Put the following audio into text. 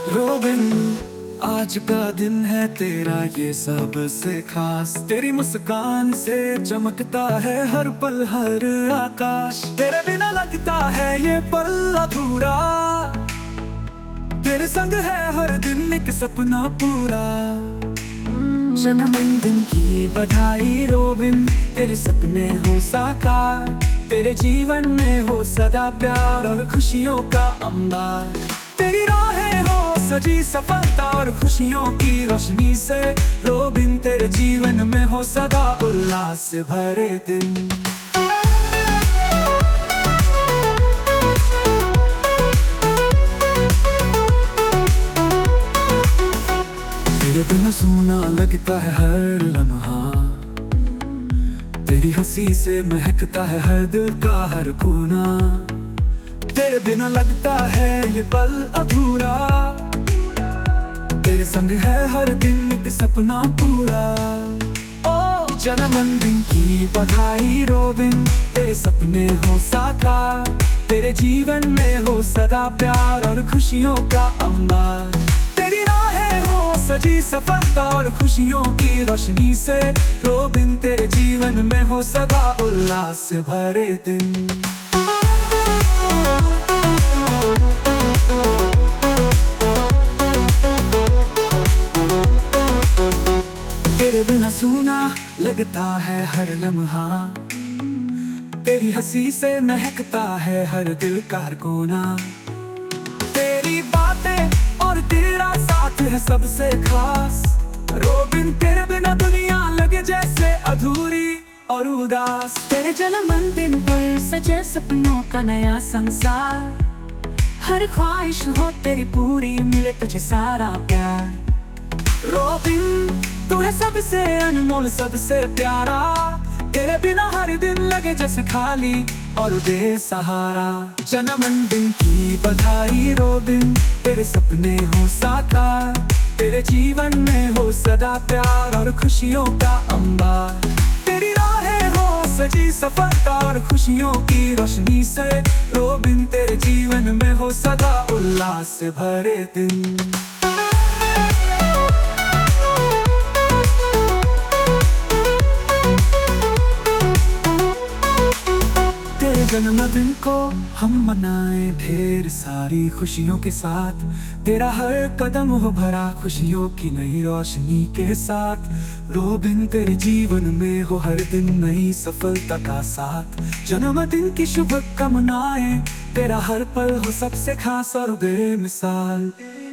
Robin, आज का दिन है तेरा ये सबसे खास। तेरी मुस्कान से चमकता है हर पल हर आकाश। तेरे बिना लगता है ये पल अधूरा। तेरे संग है हर दिन एक सपना पूरा। जन्मदिन की बधाई रोबिन, तेरे सपने हो साकार। तेरे जीवन में हो सदा प्यार और खुशियों का अंबार। तेरी राहें हो सजी सफलता और खुशियों की रोशनी से। रोबिन, तेरे जीवन में हो सदा उल्लास से भरे दिन। तेरे बिना सूना लगता है हर लम्हा। तेरी हंसी से महकता है हर दिल का हर कोना। तेरे बिना लगता है ये पल अधूरा। तेरे संग है हर दिन एक सपना पूरा। ओ जन्मदिन की बधाई रोबिन, तेरे सपने हो साकार। तेरे जीवन में हो सदा प्यार और खुशियों का अंबार। तेरी राहें हो सजी सफलता और खुशियों की रोशनी से। रोबिन, तेरे जीवन में हो सदा उल्लास से भरे दिन। तेरे बिना सूना लगता है हर लम्हा। तेरी हंसी से महकता है हर दिल का हर कोना। तेरी बातें और तेरा साथ है सबसे खास। रोबिन, तेरे बिना दुनिया लगे जैसे अधूरी और उदास। तेरे जन्मदिन पर सजे सपनों का नया संसार। हर ख्वाहिश हो तेरी पूरी, मिले तुझे सारा प्यार। रोबिन, तू है सबसे अनमोल सबसे प्यारा। तेरे बिना हर दिन लगे जैसे खाली और बेसहारा। जन्मदिन की बधाई रोबिन, तेरे सपने हो साकार। तेरे जीवन में हो सदा प्यार और खुशियों का अंबार। तेरी राहें हो सजी सफलता और खुशियों की रोशनी से। रोबिन, तेरे जीवन में हो सदा उल्लास से भरे दिन। जन्मदिन को हम मनाएं ढेर सारी खुशियों के साथ। तेरा हर कदम हो भरा खुशियों की नई रोशनी के साथ। रोबिन, तेरे जीवन में हो हर दिन नई सफलता का साथ। जन्मदिन की शुभकामनाएं, तेरा हर पल हो सबसे खास और बेमिसाल।